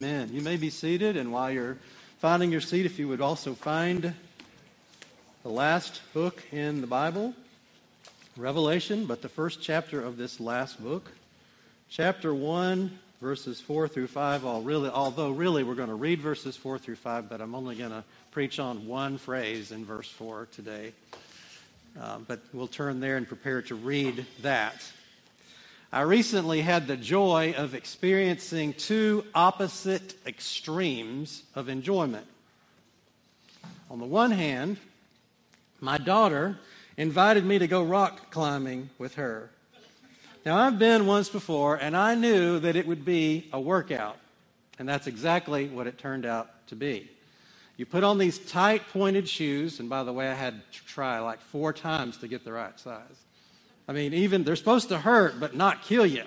Amen. You may be seated, and while you're finding your seat, if you would also find the last book in the Bible, Revelation, but the first chapter of this last book, chapter 1, verses 4 through 5. Although really we're going to read verses 4 through 5, but I'm only going to preach on one phrase in verse 4 today. But we'll turn there and prepare to read that. I recently had the joy of experiencing two opposite extremes of enjoyment. On the one hand, my daughter invited me to go rock climbing with her. Now, I've been once before, and I knew that it would be a workout, and that's exactly what it turned out to be. You put on these tight, pointed shoes, and by the way, I had to try like 4 times to get the right size. I mean, even they're supposed to hurt, but not kill you.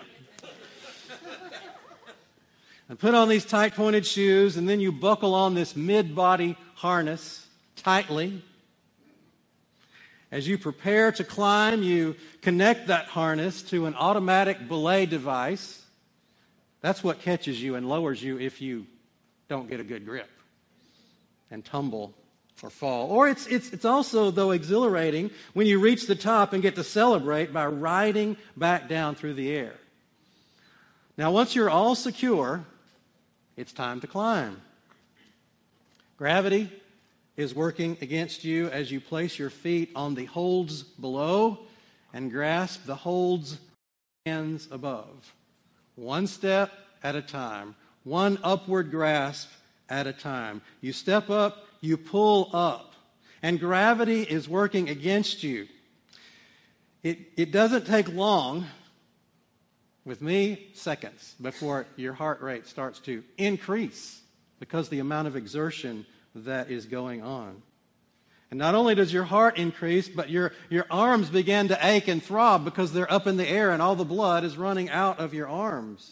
And put on these tight, pointed shoes, and then you buckle on this mid-body harness tightly. As you prepare to climb, you connect that harness to an automatic belay device. That's what catches you and lowers you if you don't get a good grip and tumble or fall. Or it's also, though, exhilarating when you reach the top and get to celebrate by riding back down through the air. Now, once you're all secure, it's time to climb. Gravity is working against you as you place your feet on the holds below and grasp the holds hands above. One step at a time, one upward grasp at a time. You step up, you pull up, and gravity is working against you. It doesn't take long, with me, seconds, before your heart rate starts to increase because the amount of exertion that is going on. And not only does your heart increase, but your arms begin to ache and throb because they're up in the air and all the blood is running out of your arms.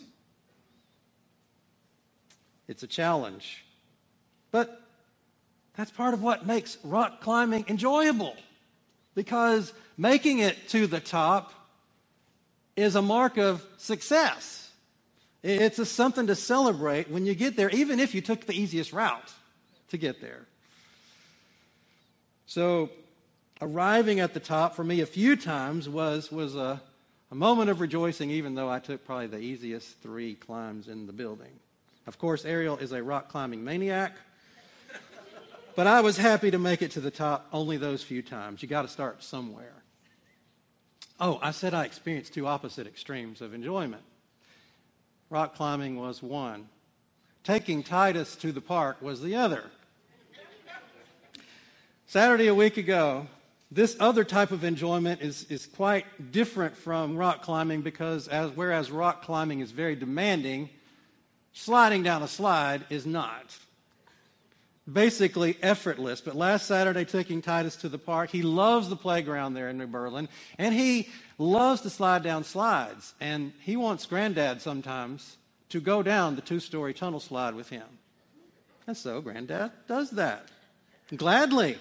It's a challenge. But that's part of what makes rock climbing enjoyable, because making it to the top is a mark of success. It's something to celebrate when you get there, even if you took the easiest route to get there. So arriving at the top for me a few times was a moment of rejoicing, even though I took probably the easiest 3 climbs in the building. Of course, Ariel is a rock climbing maniac, but I was happy to make it to the top only those few times. You got to start somewhere. Oh, I said I experienced 2 opposite extremes of enjoyment. Rock climbing was one. Taking Titus to the park was the other. Saturday a week ago, this other type of enjoyment is quite different from rock climbing because whereas rock climbing is very demanding, sliding down a slide is not. Basically effortless. But last Saturday, taking Titus to the park, he loves the playground there in New Berlin, and he loves to slide down slides. And he wants Granddad sometimes to go down the 2-story tunnel slide with him. And so Granddad does that. Gladly.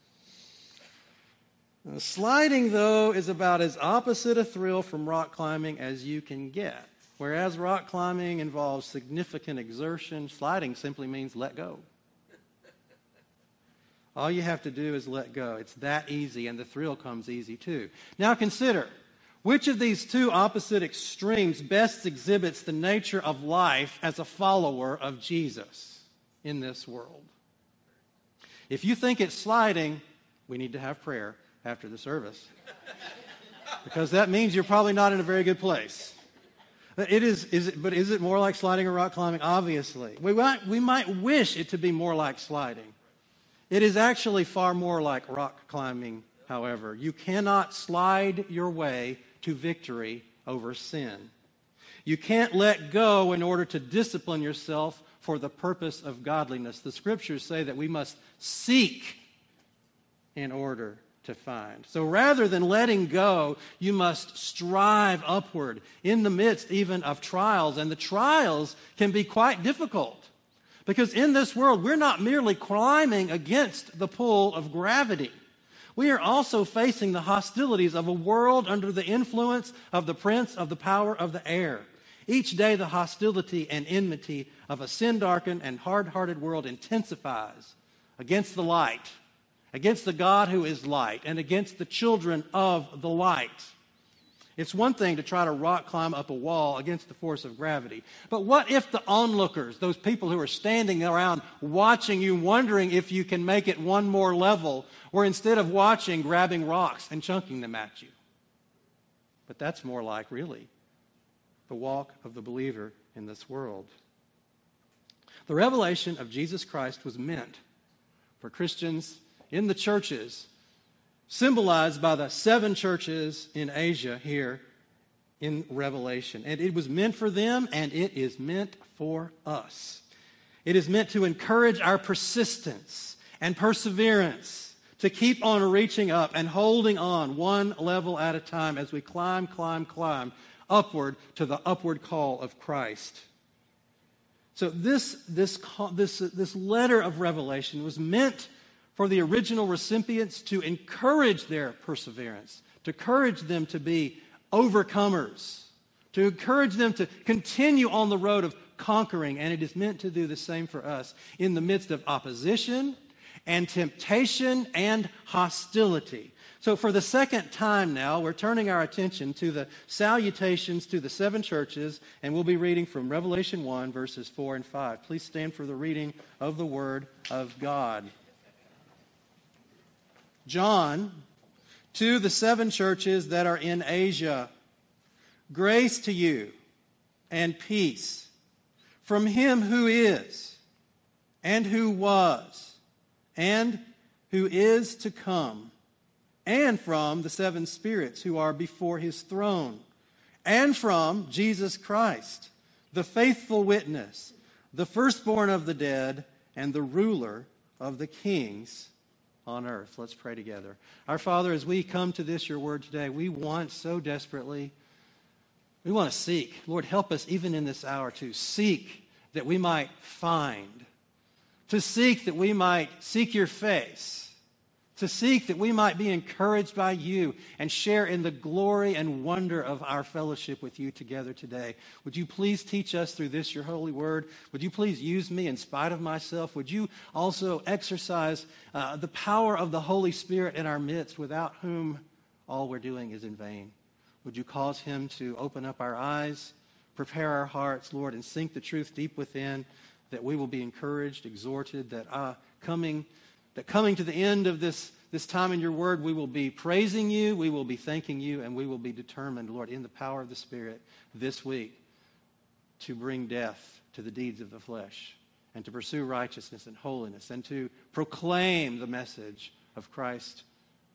Sliding, though, is about as opposite a thrill from rock climbing as you can get. Whereas rock climbing involves significant exertion, sliding simply means let go. All you have to do is let go. It's that easy, and the thrill comes easy too. Now consider, which of these 2 opposite extremes best exhibits the nature of life as a follower of Jesus in this world? If you think it's sliding, we need to have prayer after the service, because that means you're probably not in a very good place. But is it more like sliding or rock climbing? Obviously. We might wish it to be more like sliding. It is actually far more like rock climbing, however. You cannot slide your way to victory over sin. You can't let go in order to discipline yourself for the purpose of godliness. The Scriptures say that we must seek in order to find. So rather than letting go, you must strive upward in the midst even of trials. And the trials can be quite difficult. Because in this world, we're not merely climbing against the pull of gravity. We are also facing the hostilities of a world under the influence of the prince of the power of the air. Each day the hostility and enmity of a sin-darkened and hard-hearted world intensifies against the light, against the God who is light, and against the children of the light. It's one thing to try to rock climb up a wall against the force of gravity. But what if the onlookers, those people who are standing around watching you, wondering if you can make it one more level, were instead of watching, grabbing rocks and chunking them at you? But that's more like, really, the walk of the believer in this world. The revelation of Jesus Christ was meant for Christians in the churches, symbolized by the 7 churches in Asia here in Revelation. And it was meant for them, and it is meant for us. It is meant to encourage our persistence and perseverance, to keep on reaching up and holding on one level at a time as we climb upward to the upward call of Christ. So this letter of Revelation was meant for the original recipients to encourage their perseverance, to encourage them to be overcomers, to encourage them to continue on the road of conquering, and it is meant to do the same for us in the midst of opposition and temptation and hostility. So for the second time now, we're turning our attention to the salutations to the 7 churches, and we'll be reading from Revelation 1, verses 4 and 5. Please stand for the reading of the Word of God. John, to the 7 churches that are in Asia, grace to you and peace from him who is, and who was, and who is to come, and from the 7 spirits who are before his throne, and from Jesus Christ, the faithful witness, the firstborn of the dead, and the ruler of the kings on earth. Let's pray together. Our Father, as we come to this, your word today, we want so desperately, we want to seek. Lord, help us even in this hour to seek that we might find, to seek that we might seek your face, to seek that we might be encouraged by you and share in the glory and wonder of our fellowship with you together today. Would you please teach us through this, your holy word? Would you please use me in spite of myself? Would you also exercise the power of the Holy Spirit in our midst, without whom all we're doing is in vain? Would you cause him to open up our eyes, prepare our hearts, Lord, and sink the truth deep within, that we will be encouraged, exhorted, that coming to the end of this time in your word, we will be praising you, we will be thanking you, and we will be determined, Lord, in the power of the Spirit this week to bring death to the deeds of the flesh and to pursue righteousness and holiness and to proclaim the message of Christ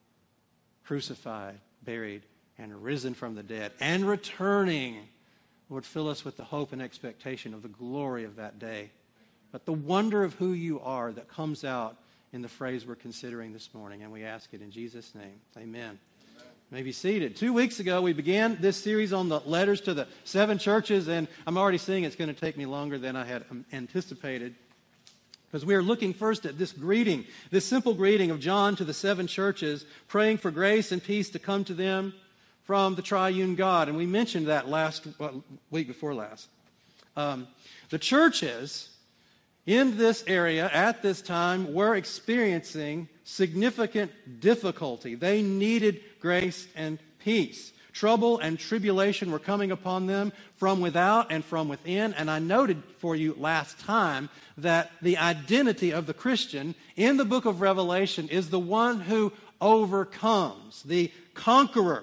crucified, buried, and risen from the dead and returning. Lord, fill us with the hope and expectation of the glory of that day, but the wonder of who you are that comes out in the phrase we're considering this morning, and we ask it in Jesus' name. Amen. You may be seated. 2 weeks ago, we began this series on the letters to the 7 churches, and I'm already seeing it's going to take me longer than I had anticipated, because we are looking first at this greeting, this simple greeting of John to the 7 churches, praying for grace and peace to come to them from the triune God. And we mentioned that week before last. The churches in this area at this time were experiencing significant difficulty. They needed grace and peace. Trouble and tribulation were coming upon them from without and from within. And I noted for you last time that the identity of the Christian in the book of Revelation is the one who overcomes, the conqueror.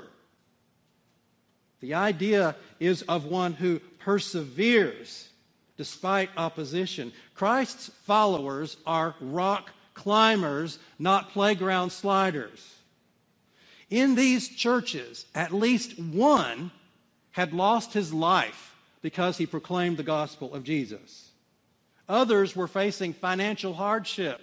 The idea is of one who perseveres despite opposition. Christ's followers are rock climbers, not playground sliders. In these churches, at least one had lost his life because he proclaimed the gospel of Jesus. Others were facing financial hardship.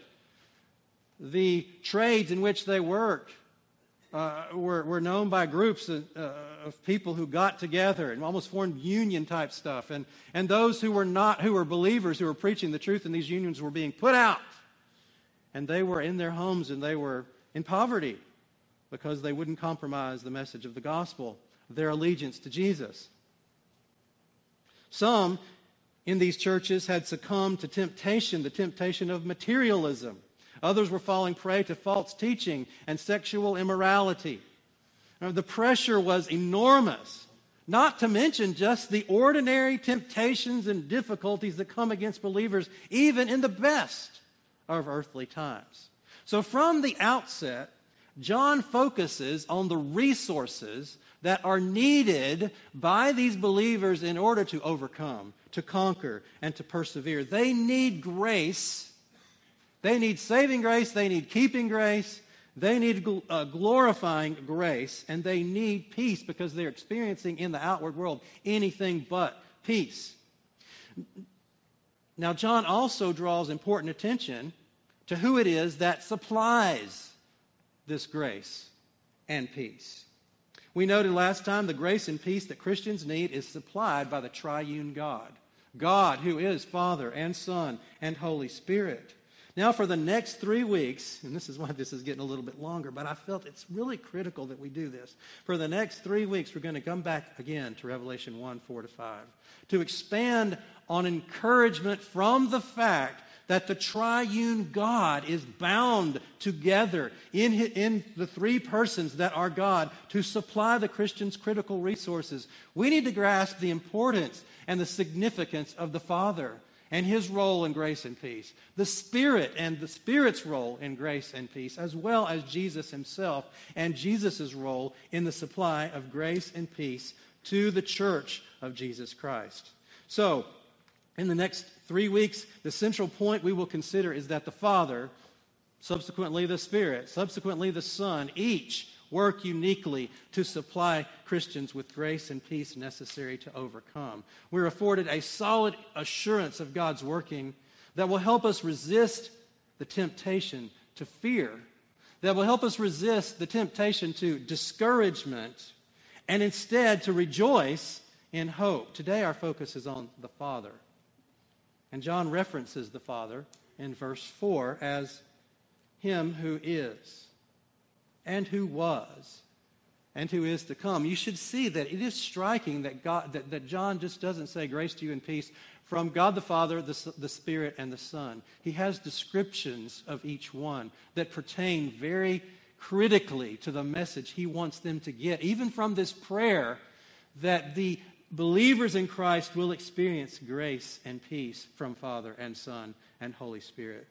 The trades in which they worked were known by groups of people who got together and almost formed union type stuff. And those who were believers, who were preaching the truth in these unions, were being put out. And they were in their homes and they were in poverty because they wouldn't compromise the message of the gospel, their allegiance to Jesus. Some in these churches had succumbed to temptation, the temptation of materialism. Others were falling prey to false teaching and sexual immorality. Now, the pressure was enormous, not to mention just the ordinary temptations and difficulties that come against believers, even in the best of earthly times. So from the outset, John focuses on the resources that are needed by these believers in order to overcome, to conquer, and to persevere. They need grace. They need saving grace. They need keeping grace. They need glorifying grace. And they need peace because they're experiencing in the outward world anything but peace. Now, John also draws important attention to who it is that supplies this grace and peace. We noted last time the grace and peace that Christians need is supplied by the triune God. God who is Father and Son and Holy Spirit. Now for the next 3 weeks, and this is why this is getting a little bit longer, but I felt it's really critical that we do this. For the next 3 weeks, we're going to come back again to Revelation 1, 4-5, to expand on encouragement from the fact that the triune God is bound together in the three persons that are God to supply the Christian's critical resources. We need to grasp the importance and the significance of the Father and His role in grace and peace, the Spirit and the Spirit's role in grace and peace, as well as Jesus Himself and Jesus' role in the supply of grace and peace to the church of Jesus Christ. So, in the next 3 weeks, the central point we will consider is that the Father, subsequently the Spirit, subsequently the Son, each work uniquely to supply Christians with grace and peace necessary to overcome. We're afforded a solid assurance of God's working that will help us resist the temptation to fear, that will help us resist the temptation to discouragement, and instead to rejoice in hope. Today our focus is on the Father. And John references the Father in verse 4 as Him who is, and who was, and who is to come. You should see that it is striking that that John just doesn't say grace to you and peace from God the Father, the Spirit, and the Son. He has descriptions of each one that pertain very critically to the message He wants them to get, even from this prayer that the believers in Christ will experience grace and peace from Father and Son and Holy Spirit.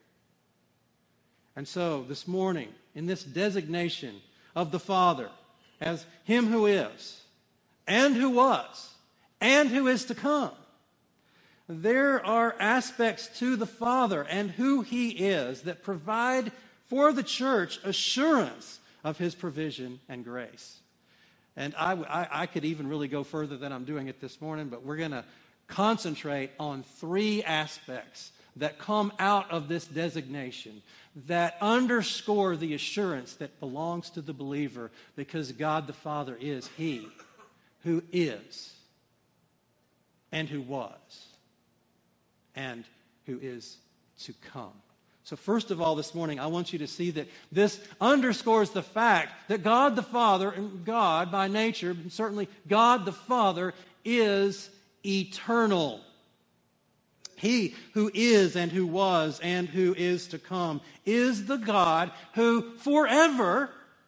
And so, this morning, in this designation of the Father as Him who is, and who was, and who is to come, there are aspects to the Father and who He is that provide for the church assurance of His provision and grace. And I could even really go further than I'm doing it this morning, but we're going to concentrate on 3 aspects that come out of this designation that underscore the assurance that belongs to the believer because God the Father is He who is and who was and who is to come. So first of all, this morning, I want you to see that this underscores the fact that God the Father, and God by nature, and certainly God the Father, is eternal. He who is and who was and who is to come is the God who forever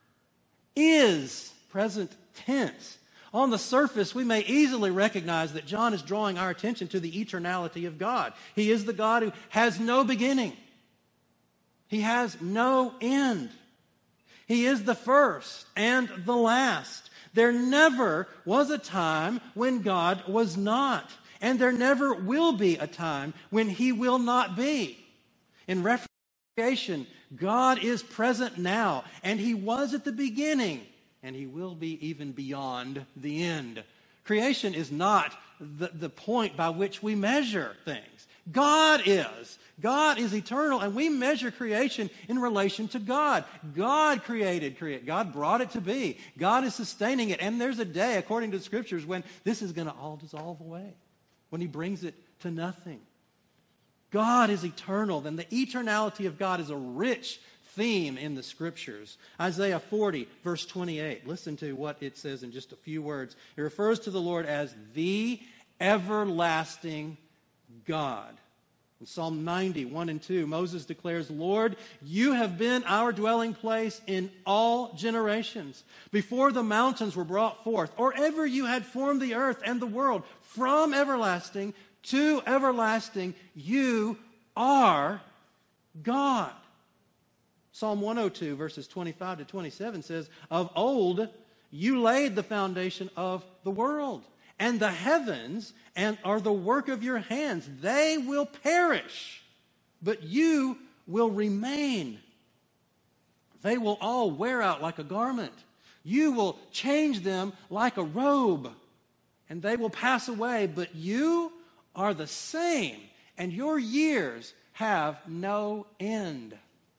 is, present tense. On the surface, we may easily recognize that John is drawing our attention to the eternality of God. He is the God who has no beginning. He has no end. He is the first and the last. There never was a time when God was not. And there never will be a time when He will not be. In reference to creation, God is present now. And He was at the beginning. And He will be even beyond the end. Creation is not the point by which we measure things. God is. God is eternal, and we measure creation in relation to God. God created. God brought it to be. God is sustaining it. And there's a day, according to the Scriptures, when this is going to all dissolve away, when He brings it to nothing. God is eternal, and the eternality of God is a rich theme in the Scriptures. Isaiah 40, verse 28. Listen to what it says in just a few words. It refers to the Lord as the everlasting God. In Psalm 90, 1 and 2, Moses declares, Lord, you have been our dwelling place in all generations. Before the mountains were brought forth, or ever you had formed the earth and the world, from everlasting to everlasting, you are God. Psalm 102, verses 25 to 27 says, of old you laid the foundation of the world, and the heavens are the work of your hands. They will perish, but you will remain. They will all wear out like a garment. You will change them like a robe, and they will pass away, but you are the same, and your years have no end.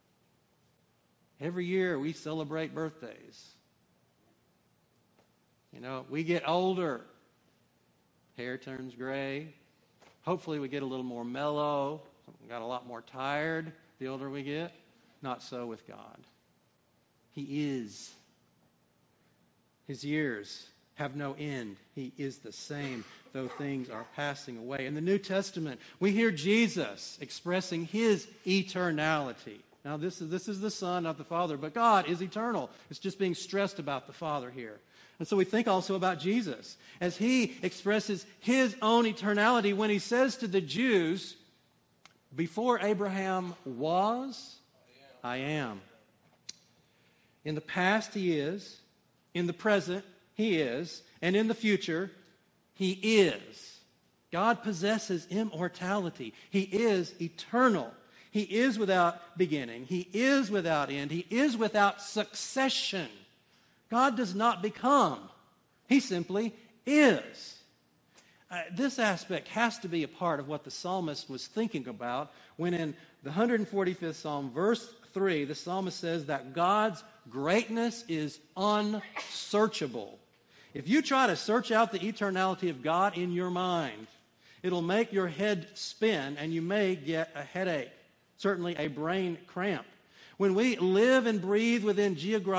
Every year we celebrate birthdays. You know, we get older. Hair turns gray. Hopefully we get a little more mellow. We got a lot more tired the older we get. Not so with God. He is. His years have no end. He is the same, though things are passing away. In the New Testament, we hear Jesus expressing his eternality. Now, this is the Son, not the Father, but God is eternal. It's just being stressed about the Father here. And so we think also about Jesus as he expresses his own eternality when he says to the Jews, before Abraham was, I am. In the past, he is. In the present, he is. And in the future, he is. God possesses immortality. He is eternal. He is without beginning. He is without end. He is without succession. God does not become. He simply is. This aspect has to be a part of what the psalmist was thinking about when in the 145th Psalm, verse 3, the psalmist says that God's greatness is unsearchable. If you try to search out the eternality of God in your mind, it'll make your head spin and you may get a headache, certainly a brain cramp. When we live and breathe within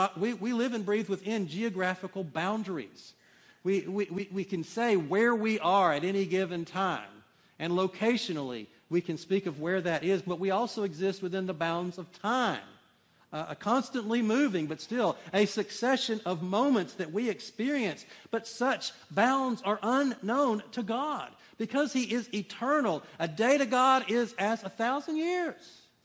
geographical boundaries. We can say where we are at any given time. And locationally, we can speak of where that is. But we also exist within the bounds of time. A constantly moving, but still a succession of moments that we experience. But such bounds are unknown to God. Because he is eternal. A day to God is as 1,000 years.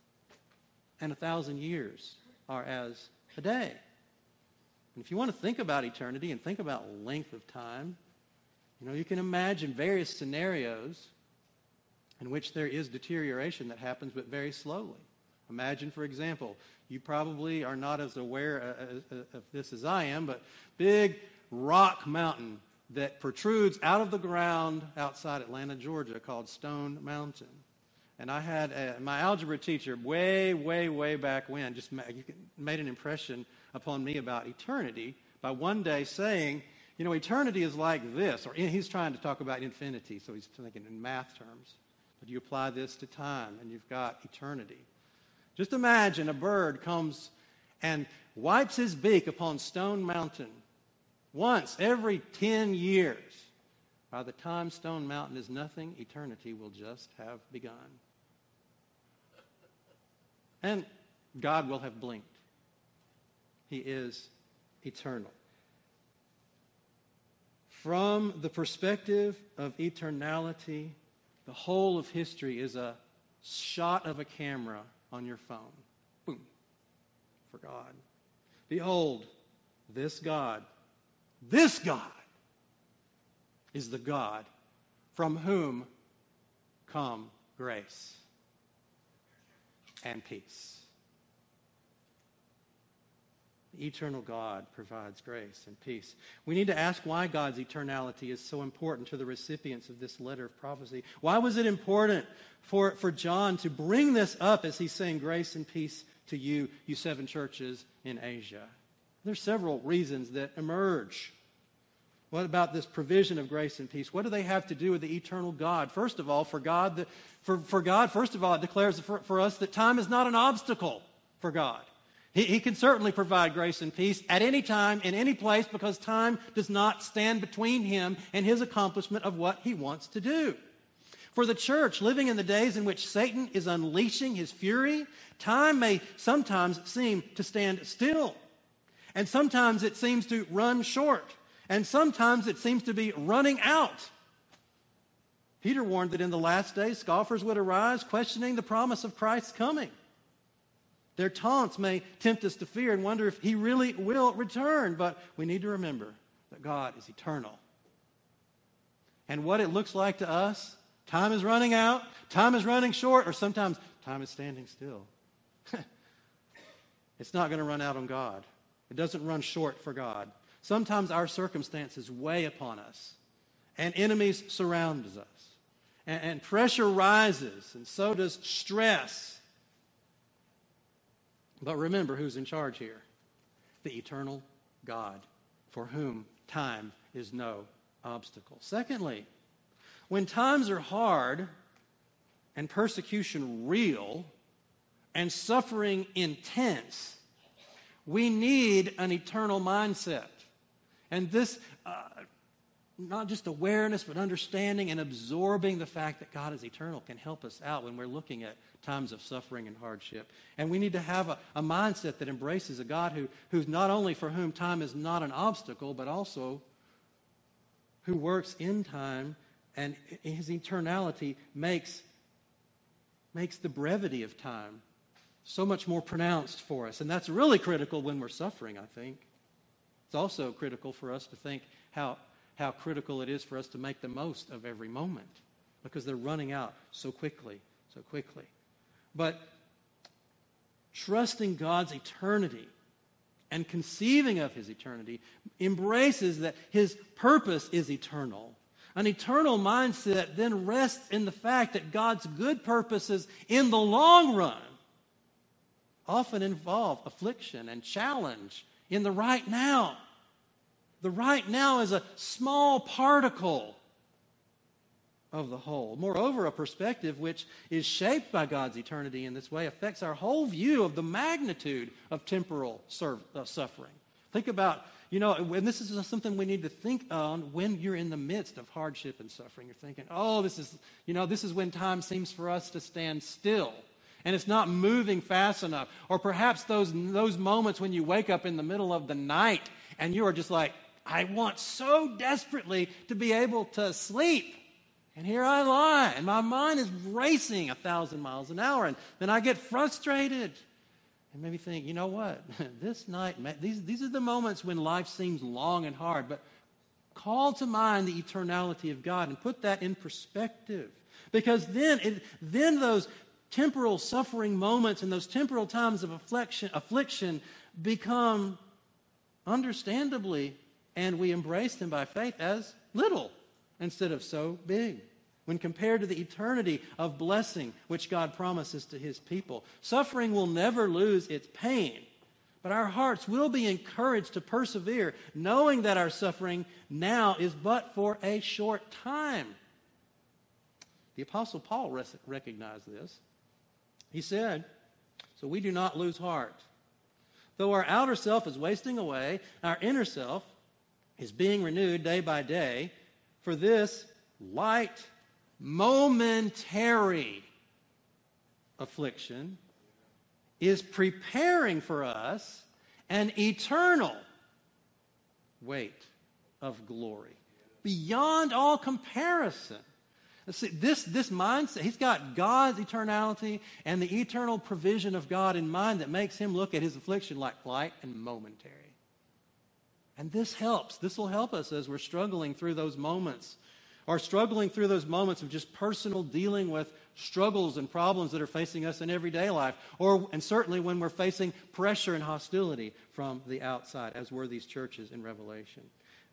And 1,000 years are as a day. And if you want to think about eternity and think about length of time, you can imagine various scenarios in which there is deterioration that happens, but very slowly. Imagine, for example, you probably are not as aware of this as I am, but big rock mountain that protrudes out of the ground outside Atlanta, Georgia, called Stone Mountain. And I had my algebra teacher way, way, way back when just made an impression upon me about eternity by one day saying, eternity is like this. Or he's trying to talk about infinity, so he's thinking in math terms. But you apply this to time, and you've got eternity. Just imagine a bird comes and wipes his beak upon Stone Mountain once every 10 years. By the time Stone Mountain is nothing, eternity will just have begun. And God will have blinked. He is eternal. From the perspective of eternality, the whole of history is a shot of a camera on your phone. Boom. For God. Behold, this God is the God from whom come grace and peace. The eternal God provides grace and peace. We need to ask why God's eternality is so important to the recipients of this letter of prophecy. Why was it important for John to bring this up as he's saying grace and peace to you 7 churches in Asia? There's several reasons that emerge. What about this provision of grace and peace? What do they have to do with the eternal God? First of all, for God, first of all, it declares for us that time is not an obstacle for God. He can certainly provide grace and peace at any time, in any place, because time does not stand between him and his accomplishment of what he wants to do. For the church, living in the days in which Satan is unleashing his fury, time may sometimes seem to stand still. And sometimes it seems to run short. And sometimes it seems to be running out. Peter warned that in the last days, scoffers would arise, questioning the promise of Christ's coming. Their taunts may tempt us to fear and wonder if he really will return. But we need to remember that God is eternal. And what it looks like to us, time is running out, time is running short, or sometimes time is standing still. It's not going to run out on God. It doesn't run short for God. Sometimes our circumstances weigh upon us, and enemies surround us, and pressure rises, and so does stress. But remember who's in charge here. The eternal God, for whom time is no obstacle. Secondly, when times are hard and persecution real and suffering intense, we need an eternal mindset. And this, not just awareness, but understanding and absorbing the fact that God is eternal can help us out when we're looking at times of suffering and hardship. And we need to have a mindset that embraces a God who's not only for whom time is not an obstacle, but also who works in time, and his eternality makes the brevity of time so much more pronounced for us. And that's really critical when we're suffering, I think. It's also critical for us to think how critical it is for us to make the most of every moment, because they're running out so quickly. But trusting God's eternity and conceiving of his eternity embraces that his purpose is eternal. An eternal mindset then rests in the fact that God's good purposes in the long run often involve affliction and challenge in the right now. The right now is a small particle of the whole. Moreover, a perspective which is shaped by God's eternity in this way affects our whole view of the magnitude of temporal suffering. Think about, and this is something we need to think on when you're in the midst of hardship and suffering. You're thinking, this is when time seems for us to stand still. And it's not moving fast enough. Or perhaps those moments when you wake up in the middle of the night and you are just like, I want so desperately to be able to sleep. And here I lie, and my mind is racing 1,000 miles an hour. And then I get frustrated and maybe think, you know what? This night, these are the moments when life seems long and hard. But call to mind the eternality of God and put that in perspective. Because then those temporal suffering moments and those temporal times of affliction become understandably, and we embrace them by faith, as little instead of so big when compared to the eternity of blessing which God promises to his people. Suffering will never lose its pain, but our hearts will be encouraged to persevere, knowing that our suffering now is but for a short time. The Apostle Paul recognized this. He said, so we do not lose heart. Though our outer self is wasting away, our inner self is being renewed day by day. For this light, momentary affliction is preparing for us an eternal weight of glory beyond all comparison. See, this mindset, he's got God's eternality and the eternal provision of God in mind that makes him look at his affliction like light and momentary. And this helps. This will help us as we're struggling through those moments, or struggling through those moments of just personal dealing with struggles and problems that are facing us in everyday life, and certainly when we're facing pressure and hostility from the outside, as were these churches in Revelation.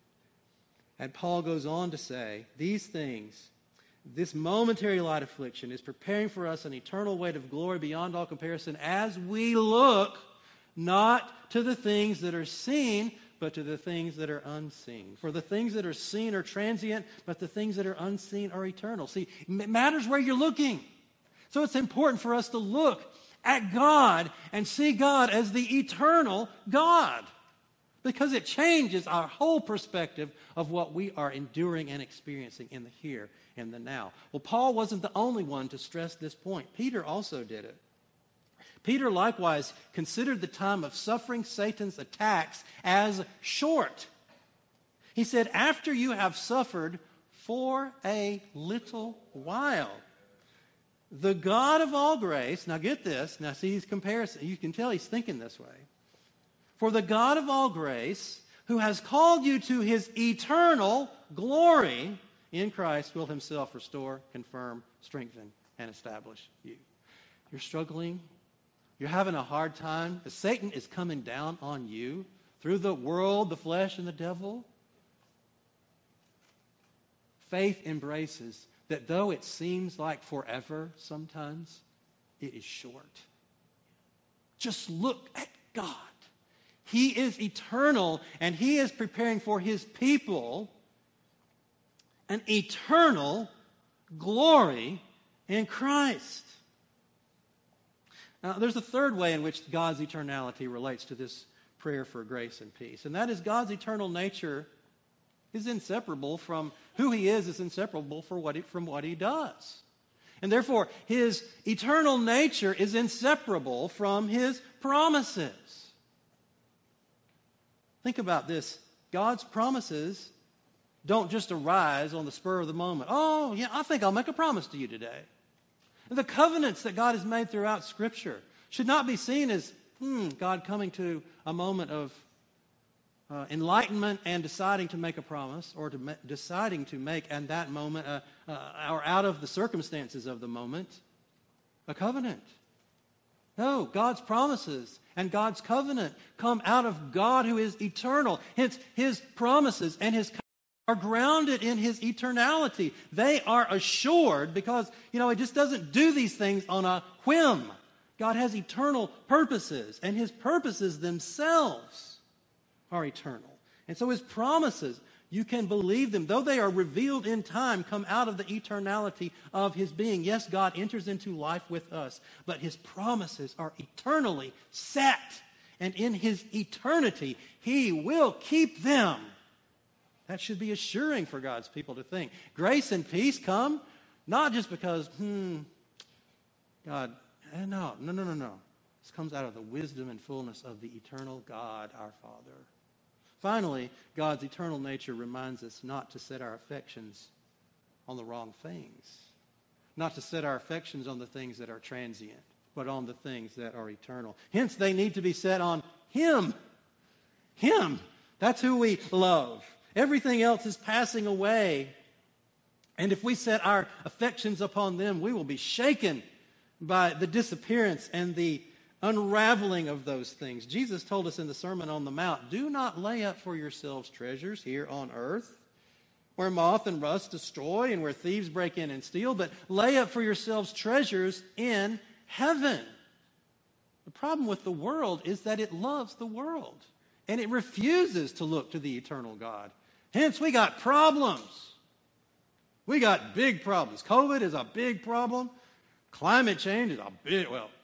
And Paul goes on to say, these things, this momentary light affliction is preparing for us an eternal weight of glory beyond all comparison as we look not to the things that are seen, but to the things that are unseen. For the things that are seen are transient, but the things that are unseen are eternal. See, it matters where you're looking. So it's important for us to look at God and see God as the eternal God. Because it changes our whole perspective of what we are enduring and experiencing in the here and the now. Well, Paul wasn't the only one to stress this point. Peter also did it. Peter likewise considered the time of suffering Satan's attacks as short. He said, after you have suffered for a little while, the God of all grace, now get this, now see his comparison, you can tell he's thinking this way. For the God of all grace, who has called you to his eternal glory in Christ, will himself restore, confirm, strengthen, and establish you. You're struggling. You're having a hard time. Satan is coming down on you through the world, the flesh, and the devil. Faith embraces that though it seems like forever sometimes, it is short. Just look at God. He is eternal, and he is preparing for his people an eternal glory in Christ. Now, there's a third way in which God's eternality relates to this prayer for grace and peace, and that is God's eternal nature is inseparable from who he is inseparable from what he does. And therefore, his eternal nature is inseparable from his promises. Think about this. God's promises don't just arise on the spur of the moment. Oh, yeah, I think I'll make a promise to you today. The covenants that God has made throughout Scripture should not be seen as God coming to a moment of enlightenment and deciding to make a promise, or deciding to make at that moment, or out of the circumstances of the moment, a covenant. No, God's promises and God's covenant come out of God who is eternal. Hence, his promises and his covenant are grounded in his eternality. They are assured because, he just doesn't do these things on a whim. God has eternal purposes, and his purposes themselves are eternal. And so his promises, you can believe them, though they are revealed in time, come out of the eternality of his being. Yes, God enters into life with us, but his promises are eternally set. And in his eternity, he will keep them. That should be assuring for God's people to think. Grace and peace come not just because, God, no. This comes out of the wisdom and fullness of the eternal God, our Father. Finally, God's eternal nature reminds us not to set our affections on the wrong things. Not to set our affections on the things that are transient, but on the things that are eternal. Hence, they need to be set on him. Him. That's who we love. Everything else is passing away. And if we set our affections upon them, we will be shaken by the disappearance and the unraveling of those things. Jesus told us in the Sermon on the Mount, do not lay up for yourselves treasures here on earth, where moth and rust destroy and where thieves break in and steal, but lay up for yourselves treasures in heaven. The problem with the world is that it loves the world, and it refuses to look to the eternal God. Hence, we got problems. We got big problems. COVID is a big problem. Climate change is a big,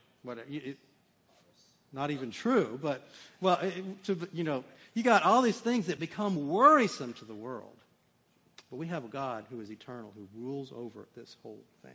not even true, but, you got all these things that become worrisome to the world. But we have a God who is eternal, who rules over this whole thing.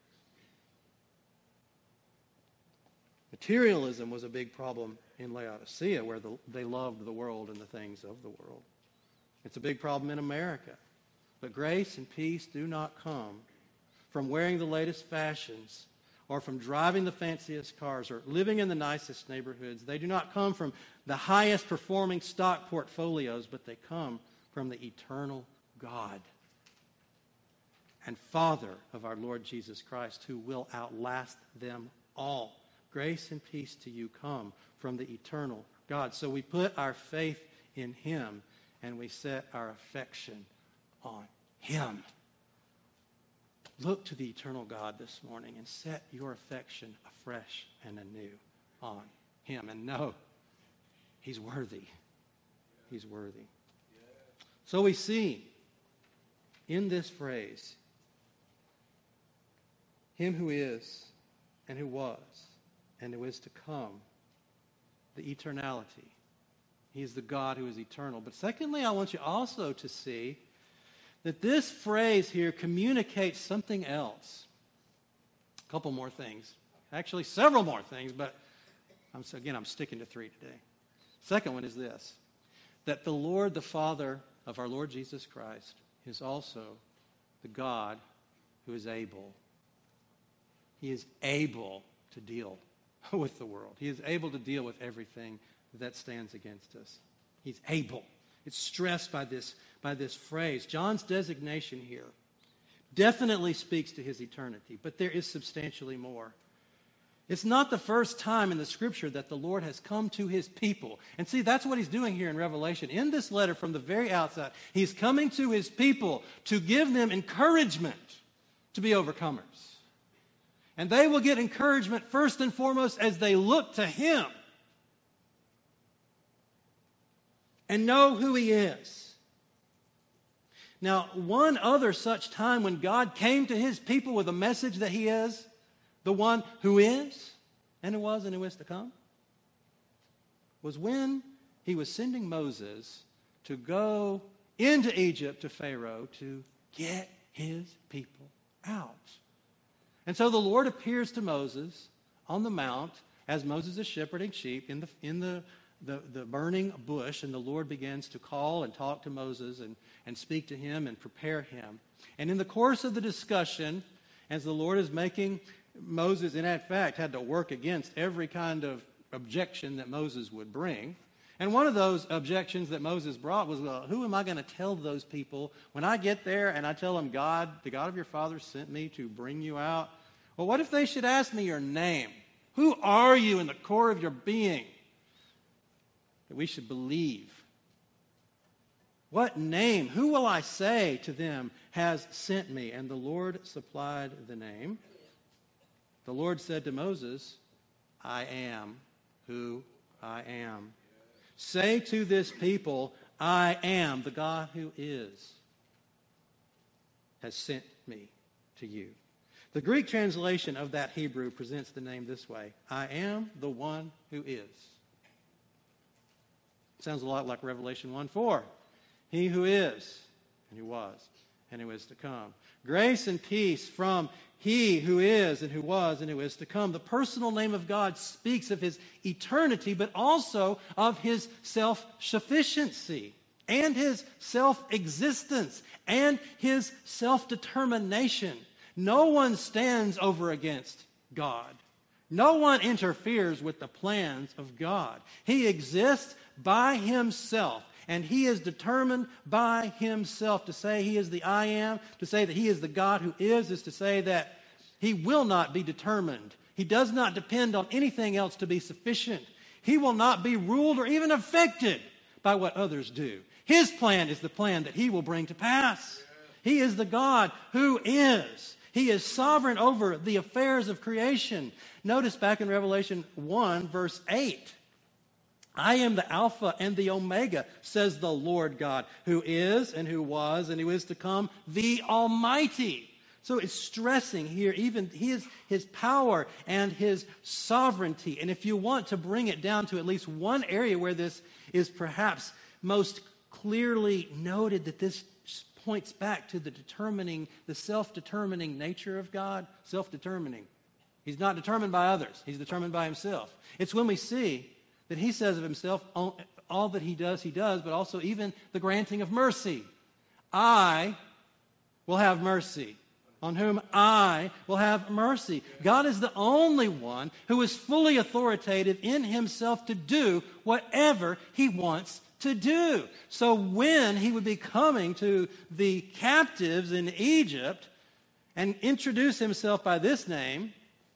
Materialism was a big problem in Laodicea, where they loved the world and the things of the world. It's a big problem in America. But grace and peace do not come from wearing the latest fashions or from driving the fanciest cars or living in the nicest neighborhoods. They do not come from the highest performing stock portfolios, but they come from the eternal God and Father of our Lord Jesus Christ, who will outlast them all. Grace and peace to you come from the eternal God. So we put our faith in him, and we set our affection on him. Look to the eternal God this morning and set your affection afresh and anew on him. And know he's worthy. He's worthy. So we see in this phrase, him who is and who was and who is to come. The eternality. He is the God who is eternal. But secondly, I want you also to see that this phrase here communicates something else. A couple more things. Actually, several more things, but I'm sticking to 3 today. Second one is this, that the Lord, the Father of our Lord Jesus Christ, is also the God who is able. He is able to deal with the world. He is able to deal with everything that stands against us. He's able. It's stressed by this phrase. John's designation here definitely speaks to his eternity, but there is substantially more. It's not the first time in the Scripture that the Lord has come to his people. And see, that's what he's doing here in Revelation. In this letter from the very outset, he's coming to his people to give them encouragement to be overcomers. And they will get encouragement first and foremost as they look to him and know who he is. Now, one other such time when God came to his people with a message that he is the one who is, and who was, and who is to come, was when he was sending Moses to go into Egypt to Pharaoh to get his people out. And so the Lord appears to Moses on the mount as Moses is shepherding sheep in the burning bush, and the Lord begins to call and talk to Moses and speak to him and prepare him. And in the course of the discussion, as the Lord is making Moses, in fact, had to work against every kind of objection that Moses would bring. And one of those objections that Moses brought was, well, who am I going to tell those people when I get there and I tell them, God, the God of your fathers sent me to bring you out? Well, what if they should ask me your name? Who are you in the core of your being that we should believe? What name, who will I say to them has sent me? And the Lord supplied the name. The Lord said to Moses, I am who I am. Say to this people, I am the God who is, has sent me to you. The Greek translation of that Hebrew presents the name this way: I am the one who is. Sounds a lot like Revelation 1:4. He who is, and who was, and who is to come. Grace and peace from he who is, and who was, and who is to come. The personal name of God speaks of his eternity, but also of his self-sufficiency, and his self-existence, and his self-determination. No one stands over against God. No one interferes with the plans of God. He exists by himself, and he is determined by himself. To say he is the I am, to say that he is the God who is to say that he will not be determined. He does not depend on anything else to be sufficient. He will not be ruled or even affected by what others do. His plan is the plan that he will bring to pass. He is the God who is. He is sovereign over the affairs of creation. Notice back in Revelation 1, verse 8. I am the Alpha and the Omega, says the Lord God, who is and who was and who is to come, the Almighty. So it's stressing here even his power and his sovereignty. And if you want to bring it down to at least one area where this is perhaps most clearly noted, that this points back to the self-determining nature of God. Self-determining. He's not determined by others. He's determined by himself. It's when we see that he says of himself, all that he does, but also even the granting of mercy. I will have mercy on whom I will have mercy. God is the only one who is fully authoritative in himself to do whatever he wants to do. So when he would be coming to the captives in Egypt and introduce himself by this name,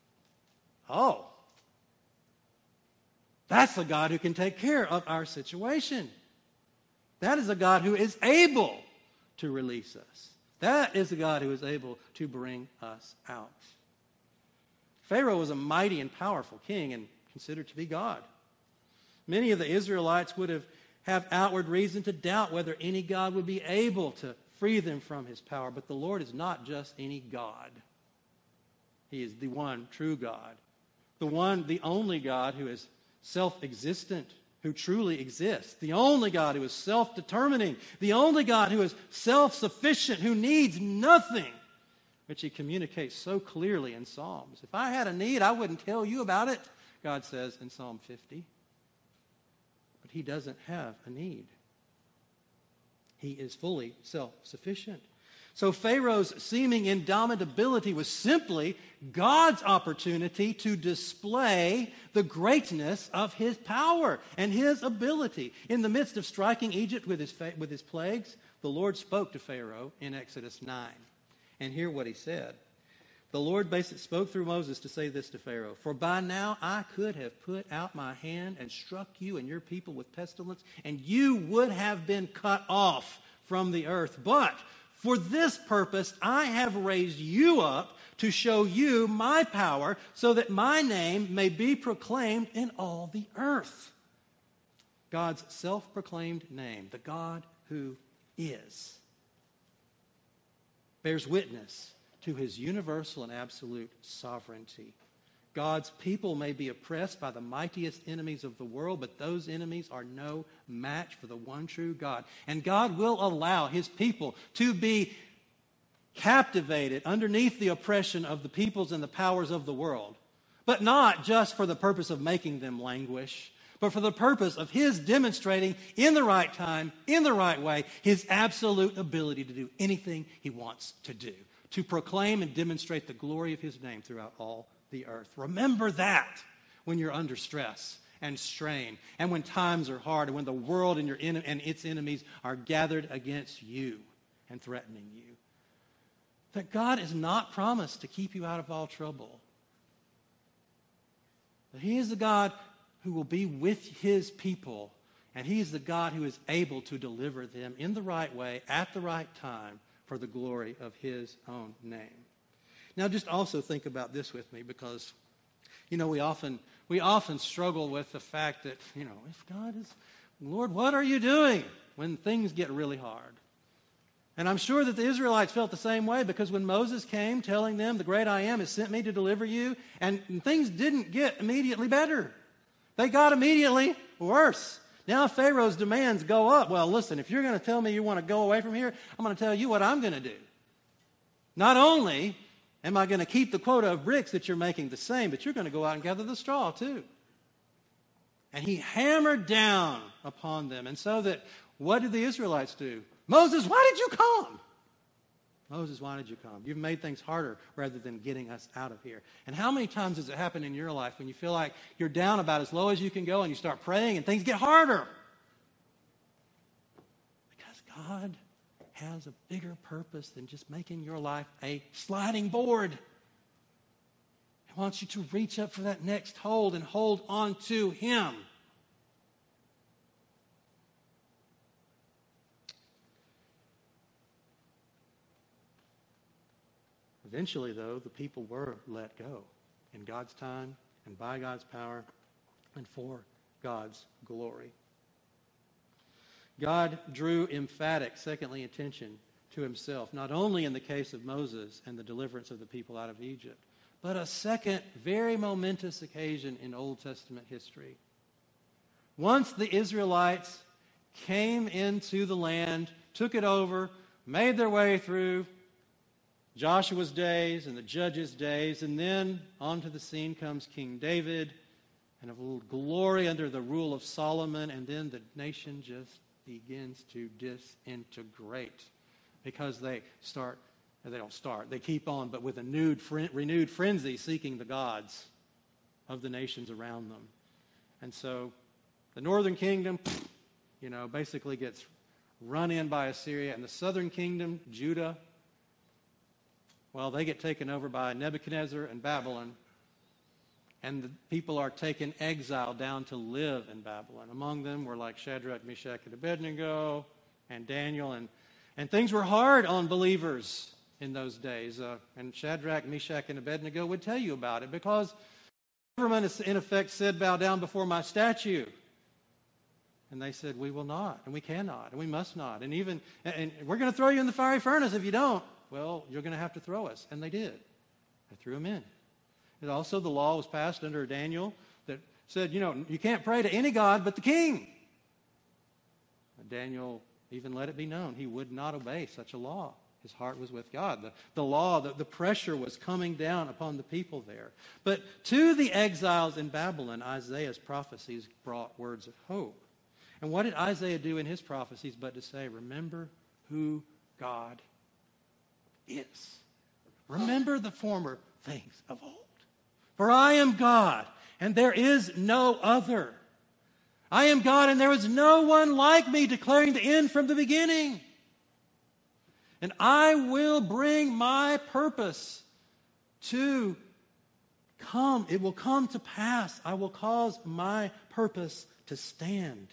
that's a God who can take care of our situation. That is a God who is able to release us. That is a God who is able to bring us out. Pharaoh was a mighty and powerful king and considered to be God. Many of the Israelites would have outward reason to doubt whether any God would be able to free them from his power. But the Lord is not just any God. He is the one true God, the only God who is self-existent, who truly exists, the only God who is self-determining, the only God who is self-sufficient, who needs nothing, which he communicates so clearly in Psalms. If I had a need, I wouldn't tell you about it, God says in Psalm 50. But he doesn't have a need. He is fully self-sufficient. So Pharaoh's seeming indomitability was simply God's opportunity to display the greatness of his power and his ability. In the midst of striking Egypt with his plagues, the Lord spoke to Pharaoh in Exodus 9. And hear what he said. The Lord basically spoke through Moses to say this to Pharaoh. For by now I could have put out my hand and struck you and your people with pestilence, and you would have been cut off from the earth. But for this purpose I have raised you up to show you my power, so that my name may be proclaimed in all the earth. God's self-proclaimed name, the God who is, bears witness to his universal and absolute sovereignty. God's people may be oppressed by the mightiest enemies of the world, but those enemies are no match for the one true God. And God will allow his people to be captivated underneath the oppression of the peoples and the powers of the world, but not just for the purpose of making them languish, but for the purpose of his demonstrating in the right time, in the right way, his absolute ability to do anything he wants to do, to proclaim and demonstrate the glory of his name throughout all the earth. Remember that when you're under stress and strain, and when times are hard, and when the world and its enemies are gathered against you and threatening you. That God is not promised to keep you out of all trouble. That he is the God who will be with his people, and he is the God who is able to deliver them in the right way, at the right time, for the glory of his own name. Now, just also think about this with me, because, we often struggle with the fact that, if God is, Lord, what are you doing when things get really hard? And I'm sure that the Israelites felt the same way, because when Moses came telling them, the great I am has sent me to deliver you, and things didn't get immediately better. They got immediately worse. Now Pharaoh's demands go up. Well, listen, if you're going to tell me you want to go away from here, I'm going to tell you what I'm going to do. Not only am I going to keep the quota of bricks that you're making the same, but you're going to go out and gather the straw too. And he hammered down upon them. And so that, what did the Israelites do? Moses, why did you come? Moses, why did you come? You've made things harder rather than getting us out of here. And how many times has it happened in your life when you feel like you're down about as low as you can go and you start praying and things get harder? Because God has a bigger purpose than just making your life a sliding board. He wants you to reach up for that next hold and hold on to him. Eventually, though, the people were let go in God's time and by God's power and for God's glory. God drew emphatic, secondly, attention to himself, not only in the case of Moses and the deliverance of the people out of Egypt, but a second very momentous occasion in Old Testament history. Once the Israelites came into the land, took it over, made their way through Joshua's days and the judges' days, and then onto the scene comes King David and a little glory under the rule of Solomon, and then the nation just begins to disintegrate because they keep on, but with a renewed frenzy seeking the gods of the nations around them. And so the northern kingdom, basically gets run in by Assyria, and the southern kingdom, Judah, well, they get taken over by Nebuchadnezzar and Babylon, and the people are taken exile down to live in Babylon. Among them were like Shadrach, Meshach, and Abednego, and Daniel, and things were hard on believers in those days. And Shadrach, Meshach, and Abednego would tell you about it, because the government, in effect, said, bow down before my statue. And they said, we will not, and we cannot, and we must not. And we're going to throw you in the fiery furnace if you don't. Well, you're going to have to throw us. And they did. They threw him in. And also the law was passed under Daniel that said, you can't pray to any god but the king. And Daniel even let it be known he would not obey such a law. His heart was with God. The law, the pressure was coming down upon the people there. But to the exiles in Babylon, Isaiah's prophecies brought words of hope. And what did Isaiah do in his prophecies but to say, remember who God is. Remember the former things of old. For I am God, and there is no other. I am God, and there is no one like me, declaring the end from the beginning. And I will bring my purpose to come. It will come to pass. I will cause my purpose to stand.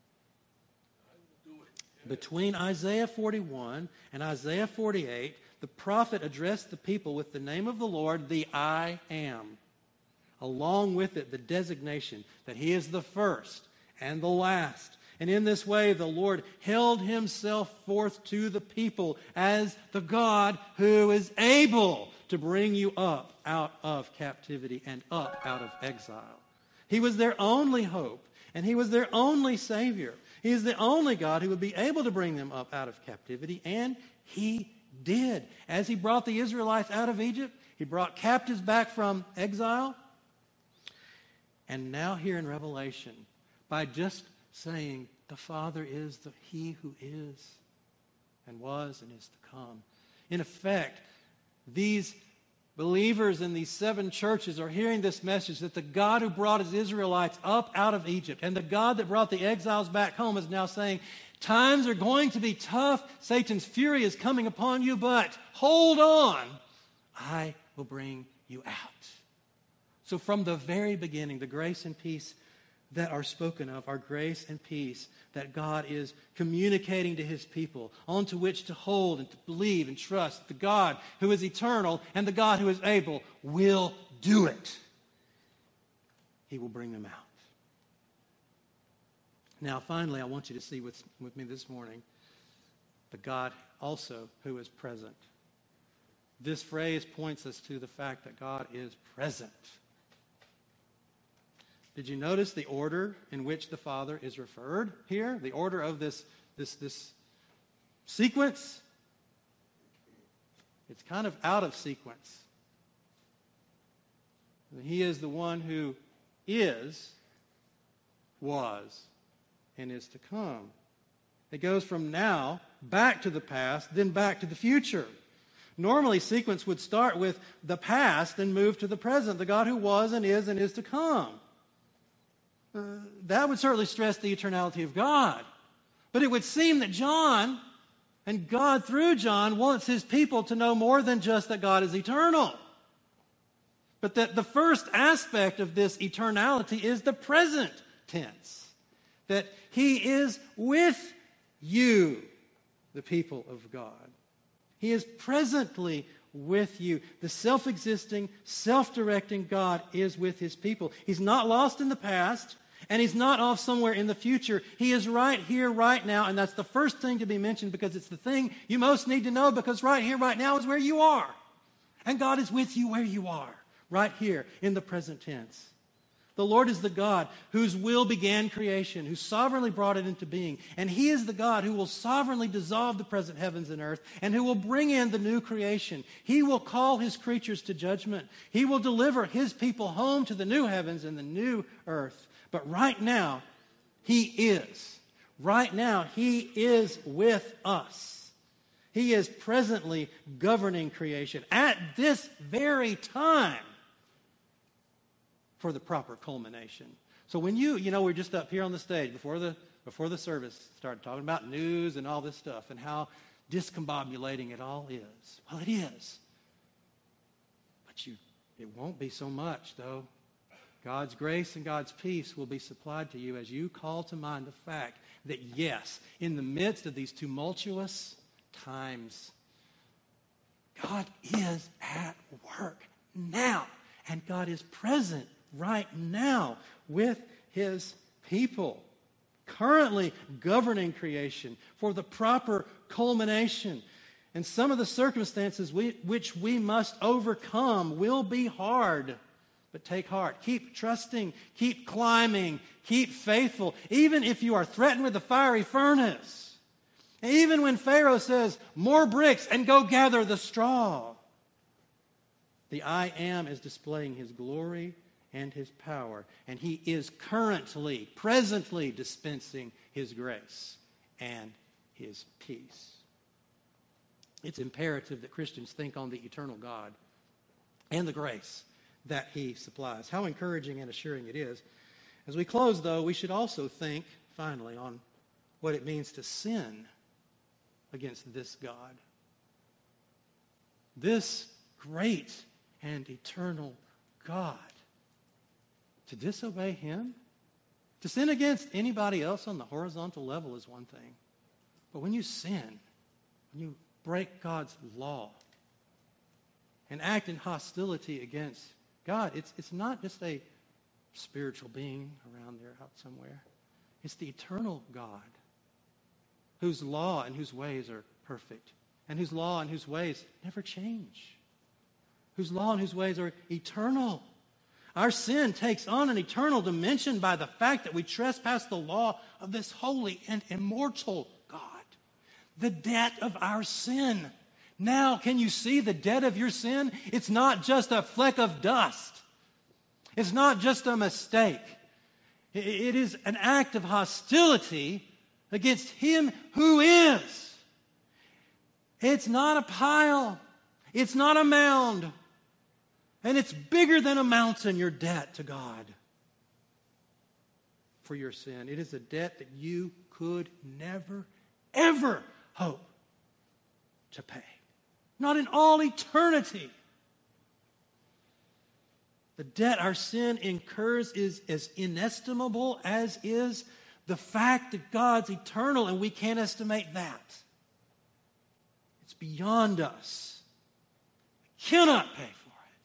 Between Isaiah 41 and Isaiah 48, the prophet addressed the people with the name of the Lord, the I Am. Along with it, the designation that he is the first and the last. And in this way, the Lord held himself forth to the people as the God who is able to bring you up out of captivity and up out of exile. He was their only hope, and he was their only Savior. He is the only God who would be able to bring them up out of captivity, and he did. As he brought the Israelites out of Egypt, he brought captives back from exile. And now here in Revelation, by just saying the Father is he who is and was and is to come. In effect, these believers in these 7 churches are hearing this message that the God who brought his Israelites up out of Egypt and the God that brought the exiles back home is now saying, times are going to be tough. Satan's fury is coming upon you, but hold on. I will bring you out. So from the very beginning, the grace and peace that are spoken of are grace and peace that God is communicating to his people, onto which to hold and to believe and trust. The God who is eternal and the God who is able will do it. He will bring them out. Now, finally, I want you to see with me this morning the God also who is present. This phrase points us to the fact that God is present. Did you notice the order in which the Father is referred here? The order of this sequence? It's kind of out of sequence. He is the one who is, was, and is to come. It goes from now back to the past, then back to the future. Normally, sequence would start with the past and move to the present, the God who was and is to come. That would certainly stress the eternality of God. But it would seem that John, and God through John, wants his people to know more than just that God is eternal. But that the first aspect of this eternality is the present tense. That he is with you, the people of God. He is presently with you. The self-existing, self-directing God is with his people. He's not lost in the past, and he's not off somewhere in the future. He is right here, right now, and that's the first thing to be mentioned because it's the thing you most need to know, because right here, right now is where you are. And God is with you where you are, right here in the present tense. The Lord is the God whose will began creation, who sovereignly brought it into being. And he is the God who will sovereignly dissolve the present heavens and earth, and who will bring in the new creation. He will call his creatures to judgment. He will deliver his people home to the new heavens and the new earth. But right now, he is. Right now, he is with us. He is presently governing creation at this very time, for the proper culmination. So when we're just up here on the stage before the service started talking about news and all this stuff and how discombobulating it all is. Well, it is. But it won't be so much, though. God's grace and God's peace will be supplied to you as you call to mind the fact that, yes, in the midst of these tumultuous times, God is at work now. And God is present right now with his people, currently governing creation for the proper culmination. And some of the circumstances which we must overcome will be hard. But take heart. Keep trusting. Keep climbing. Keep faithful. Even if you are threatened with a fiery furnace. Even when Pharaoh says, more bricks and go gather the straw. The I Am is displaying His glory and His power. And He is currently, presently dispensing His grace and His peace. It's imperative that Christians think on the eternal God and the grace that He supplies. How encouraging and assuring it is. As we close, though, we should also think, finally, on what it means to sin against this God. This great and eternal God. To disobey Him? To sin against anybody else on the horizontal level is one thing. But when you sin, when you break God's law and act in hostility against God, it's not just a spiritual being around there out somewhere. It's the eternal God whose law and whose ways are perfect and whose law and whose ways never change. Whose law and whose ways are eternal. Our sin takes on an eternal dimension by the fact that we trespass the law of this holy and immortal God. The debt of our sin. Now, can you see the debt of your sin? It's not just a fleck of dust. It's not just a mistake. It is an act of hostility against Him who is. It's not a pile. It's not a mound. And it's bigger than a mountain, your debt to God for your sin. It is a debt that you could never, ever hope to pay. Not in all eternity. The debt our sin incurs is as inestimable as is the fact that God's eternal and we can't estimate that. It's beyond us. We cannot pay for it.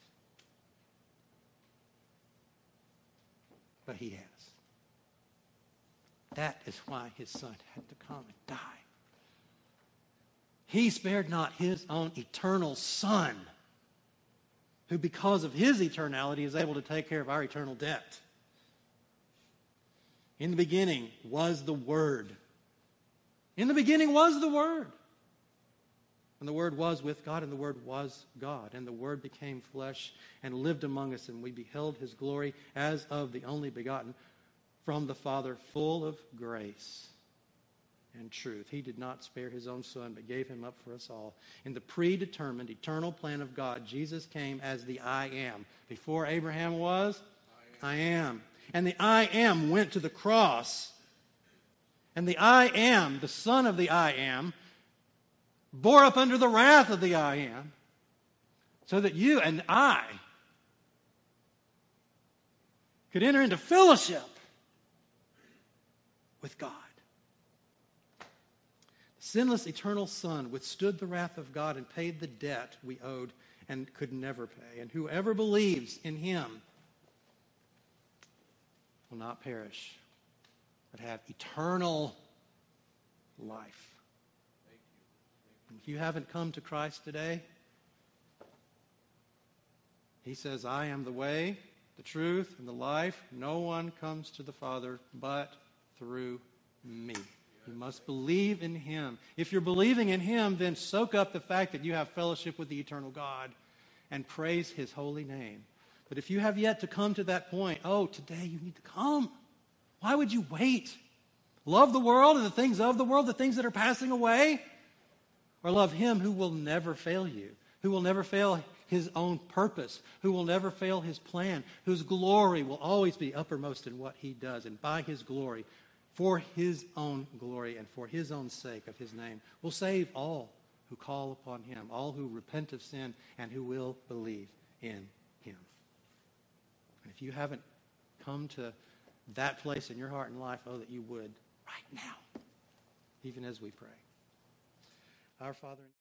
But He has. That is why His Son had to come and die. He spared not His own eternal Son, who because of His eternality is able to take care of our eternal debt. In the beginning was the Word. In the beginning was the Word. And the Word was with God, and the Word was God. And the Word became flesh and lived among us, and we beheld His glory as of the only begotten from the Father, full of grace and truth. He did not spare His own Son, but gave Him up for us all. In the predetermined, eternal plan of God, Jesus came as the I Am. Before Abraham was, I am. And the I Am went to the cross. And the I Am, the Son of the I Am, bore up under the wrath of the I Am, so that you and I could enter into fellowship with God. Sinless, eternal Son withstood the wrath of God and paid the debt we owed and could never pay. And whoever believes in Him will not perish, but have eternal life. If you haven't come to Christ today, He says, I am the way, the truth, and the life. No one comes to the Father but through me. You must believe in Him. If you're believing in Him, then soak up the fact that you have fellowship with the eternal God and praise His holy name. But if you have yet to come to that point, today you need to come. Why would you wait? Love the world and the things of the world, the things that are passing away? Or love Him who will never fail you, who will never fail His own purpose, who will never fail His plan, whose glory will always be uppermost in what He does. And by His glory, for His own glory and for His own sake of His name, will save all who call upon Him, all who repent of sin and who will believe in Him. And if you haven't come to that place in your heart and life, that you would right now, even as we pray. Our Father...